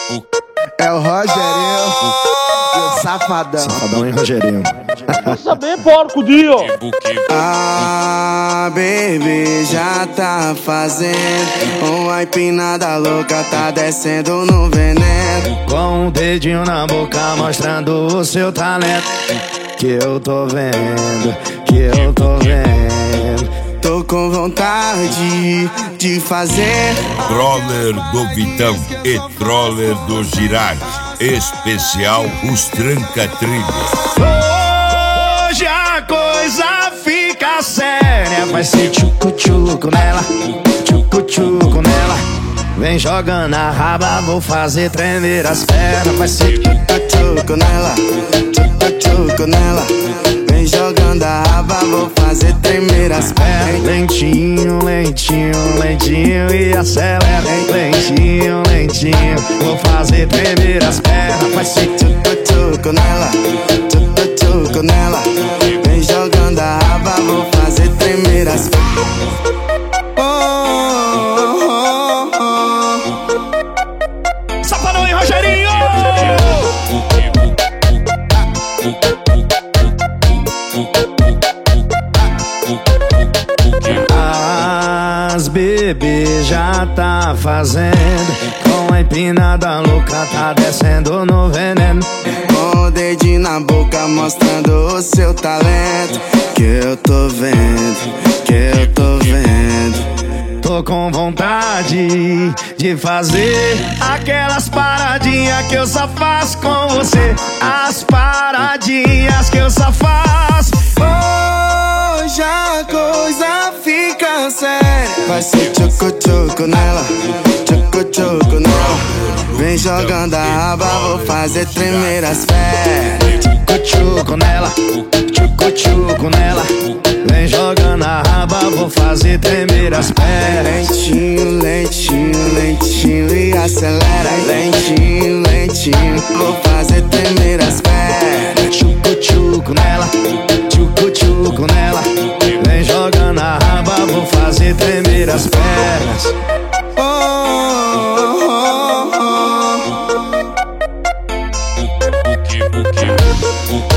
É o Rogerinho e o Safadão. Safadão e Rogerinho. Quer saber, porco Dio? Ah, baby, já tá fazendo uma empinada louca, tá descendo no veneno. Com um dedinho na boca mostrando o seu talento. Que eu tô vendo, que eu tô vendo. Tô com vontade de fazer Troller do Vitão e Troller do Girardi. Especial os Tranca-Trilhas. Hoje a coisa fica séria. Vai ser tchucu-tchucu nela, tchucu-tchucu nela. Vem jogando a raba, vou fazer tremer as pernas. Vai ser tchucu-tchucu nela, tchucu-tchucu nela. Vem jogando a raba, vou fazer tremer as pernas. Lentinho, lentinho, lentinho e acelera. Lentinho, lentinho, vou fazer tremer as pernas. Vai ser tchucu-tchucu nela, tchucu-tchucu nela. Vem jogando a raba, vou fazer tremer as pernas. Safadão e Rogerinho! As bebê já tá fazendo. Com a empinada louca tá descendo no veneno. Com o dedinho na boca mostrando o seu talento. Que eu tô vendo, que eu tô vendo. Tô com vontade de fazer aquelas paradinhas que eu só faço com você. As paradinhas que eu só faço. Hoje a coisa fica séria. Vai ser tchucu-tchucu nela, tchucu-tchucu nela. Vem jogando a raba, vou fazer tremer as pernas. Tchucu-tchucu nela, tchucu-tchucu nela. Vem jogando a raba, vou fazer tremer as pernas. Lentinho, lentinho, lentinho e acelera. Lentinho, lentinho, vou fazer tremer as pernas. Tchucu-tchucu nela, tchucu-tchucu nela. Vem jogando a raba, vou fazer tremer as pernas. O que?